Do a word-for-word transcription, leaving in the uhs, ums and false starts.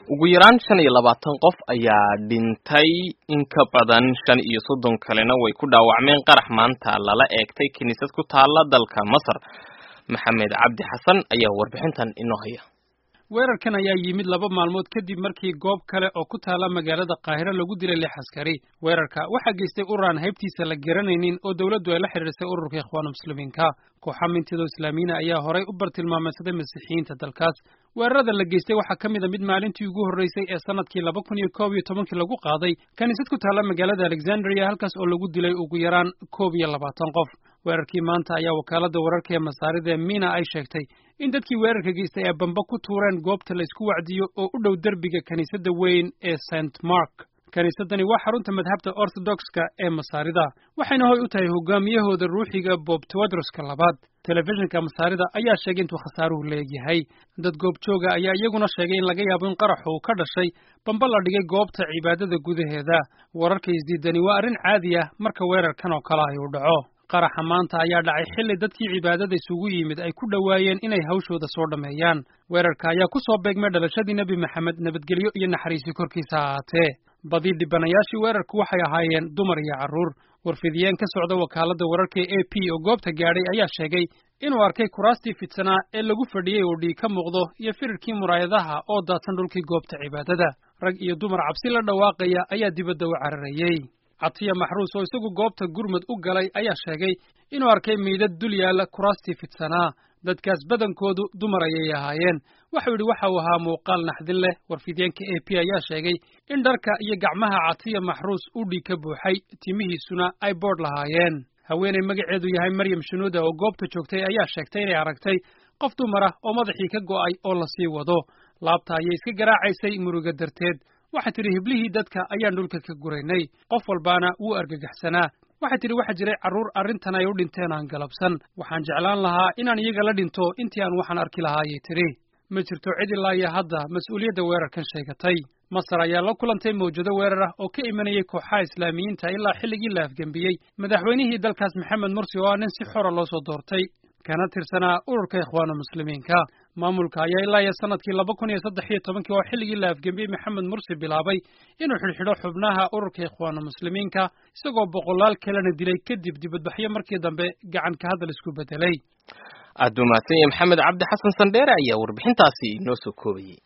ugu yaraan shan iyo labaatan qof ayaa dhintay in ka badan shan iyo soddon kalena way ku dhaawacmeen qarax maanta lala eegtay kiniisad ku taala dalka Masar. Maxamed Cabdi Xasan ayaa warbixintan inoo haya. weerarkan ayaa yimid laba maalmood kadib markii goob kale oo ku taala magaalada Qaahira lagu dilay lix askari. weerarka waxa geystay ururaan haybtiisa la garanaynin oo dawladdu ay la xiriirisay ururka Ikhwaanul Muslimiinka. kooxo mintido Islaamiina ayaa horay u bartilmaameedsaday Masiixiyiinta dalkaas. weerarada la geystay waxa kamid ah mid maalintii ugu horeysay ee sanadkii laba kun iyo koob iyo toban lagu qaaday kaniisad ku taala magaalada Alexandria halkaas oo lagu dilay ugu yaraan koob iyo labaatan qof. weerarkii maanta ayaa wakaalada wararka ee Masaarida Mina ay sheegtay in dadkii weerarka geystay ay bamba ku tuureen goobta la isku wacdiyo oo u dhow derbiga kaniisadda weyn ee Saint Mark. kaniisadani waa xarunta madhabta Orthodox-ka ee Masaarida, waxayna hoy u tahay hogaamiyahooda ruuxiga Bob Tewodros-ka labaad. telefishinka Masaarida ayaa sheegay intuu khasaaruhu leeyahay. dad goobjooga ayaa iyaguna sheegay in laga yaabo in qaraxu uu ka dhashay bamba la dhigay goobta cibaadada gudaheeda. wararka isdiidani waa arrin caadi ah marka weerarkan oo kale ay u dhaco. qaraxa maanta ayaa dhacay xilli dadkii cibaadada isugu yimid ay ku dhawaayeen inay hawshooda soo dhameeyaan. weerarka ayaa ku soo beegmay dhalashadii Nebi Maxamed nabadgelyo iyo naxariisi korkiisa ahaatee. badi dhibanayaashii weerarku waxay ahaayeen dumar iyo carruur. warfidiyeen ka socda wakaalada wararka A P oo goobta gaadhay ayaa sheegay inuu arkay kuraastii fidsanaa ee lagu fadhiyey oo dhiig ka muuqdo iyo firarkii muraayadaha oo daadsan dhulkii goobta cibaadada. rag iyo dumar cabsi la dhawaaqaya ayaa dibadda u cararayey. Catiya Maxruus oo isagu goobta gurmad u galay ayaa sheegay inuu arkay meydad dul yaala kuraastii fidsanaa. dadkaas badankoodu dumar ayay ahaayeen. waxuu yidhi waxa uu ahaa muuqaal naxdin leh. warfideenka A P ayaa sheegay in dharka iyo gacmaha Catiya Maxruus u dhiig ka buuxay, timihiisuna ay boodh lahaayeen. haweeney magaceedu yahay Maryam Shunuuda oo goobta joogtay ayaa sheegtay inay aragtay qof dumar ah oo madaxii ka go'ay oo la sii wado. laabta ayay iska garaacaysay muruga darteed. waxay tidhi hiblihii dadka ayaan dhulka ka guraynay, qof walbaana wuu argagaxsanaa. waxay tidhi waxa jiray carruur arrintan ay u dhinteen aan galabsan. waxaan jeclaan lahaa inaan iyaga la dhinto intii aan waxaan arki lahaa ayay tidhi. ma jirto cid ilaa iyo hadda mas-uuliyadda weerarkan sheegatay. Masar ayaa la kulantay mawjado weerar ah oo ka imanayay kooxaha Islaamiyiinta ilaa xilligii la afgembiyey madaxweynihii dalkaas Maxamed Mursi oo ah nin si xora loo soo doortay kana tirsanaa ururka Ikhwaanul Muslimiinka. maamulka ayaa ilaa iyo sanadkii laba kun iyo saddex iyo toban oo xilligii la afgembiyey Maxamed Mursi bilaabay inuu xidhxidho xubnaha ururka Ikhwaanul Muslimiinka isagoo boqolaal kalena dilay kadib dibadbaxyo markii dambe gacan ka hadal isku bedelay. aad u mahadsan yahay Maxamed Cabdi Xasan Sandheere ayaa warbixintaasi inoo soo koobayay.